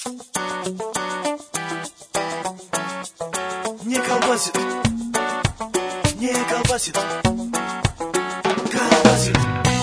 Не колбасит, не колбасит, колбасит.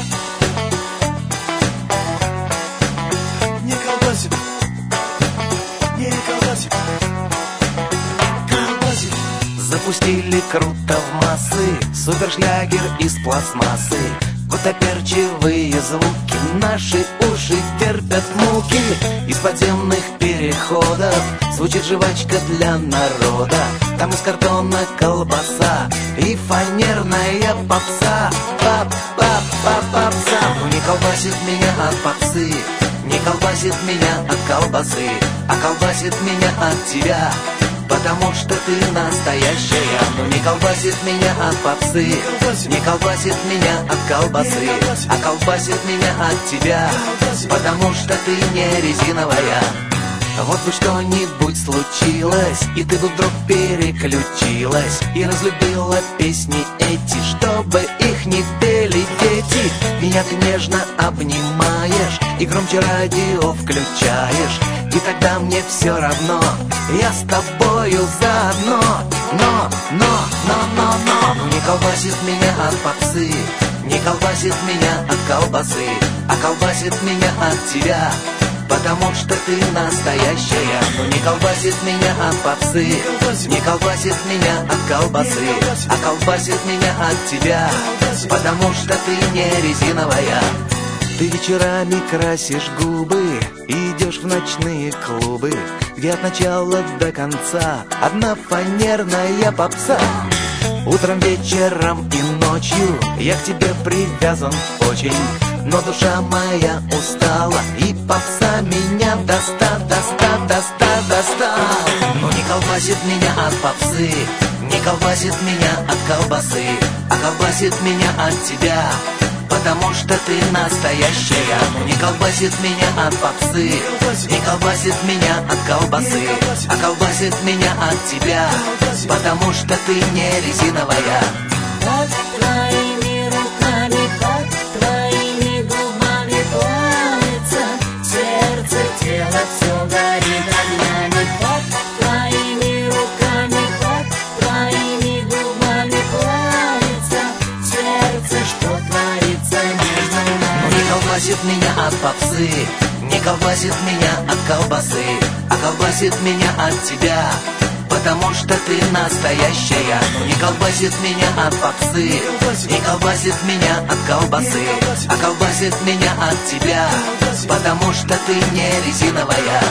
Не колбасит, не колбасит, колбасит. Запустили круто в массы супершлягер из пластмассы. Гутоперчивые звуки наши уши терпят муки. Из подземных переходов звучит жвачка для народа. Там из картона колбаса и фанерная попса. Попса. Ну не колбасит меня от попсы, не колбасит меня от колбасы, а колбасит меня от тебя, потому что ты настоящая. Ну не колбасит меня от попсы, не колбасит меня от колбасы, а колбасит меня от тебя, потому что ты не резиновая. Вот бы что-нибудь случилось, и ты бы вдруг переключилась и разлюбила песни эти, чтобы их не пели дети. Меня ты нежно обнимаешь и громче радио включаешь, и тогда мне все равно, я с тобою заодно. Но не колбасит меня от попсы, не колбасит меня от колбасы, а колбасит меня от тебя, потому что ты настоящая. Ну не колбасит меня от попсы, не колбасит меня от колбасы, а колбасит меня от тебя, потому что ты не резиновая. Ты вечерами красишь губы и идешь в ночные клубы, где от начала до конца одна фанерная попса. Утром, вечером и ночью я к тебе привязан очень, но душа моя устала, и попса меня доста. Ну не колбасит меня от попсы, не колбасит меня от колбасы, а колбасит меня от тебя, потому что ты настоящая. Ну не колбасит меня от попсы, не колбасит меня от колбасы, а колбасит меня от тебя, потому что ты не резиновая. Под твоими руками, под твоими губами плавится сердце, тело, все горит огнями. Под твоими руками, под твоими губами плавится сердце, что творится между нами. Ну не колбасит меня от попсы, не колбасит меня от колбасы, а колбасит меня от тебя, потому что ты настоящая. Ну не колбасит меня от попсы, не колбасит меня от колбасы, а колбасит меня от тебя, потому что ты не резиновая.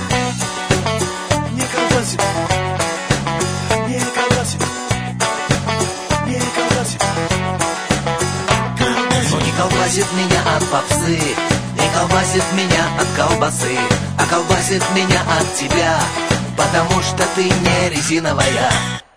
Не колбасит, не колбасит, не колбасит, колбасит. Ну не колбасит меня от попсы, не колбасит меня от колбасы, а колбасит меня от тебя, потому что ты не резиновая.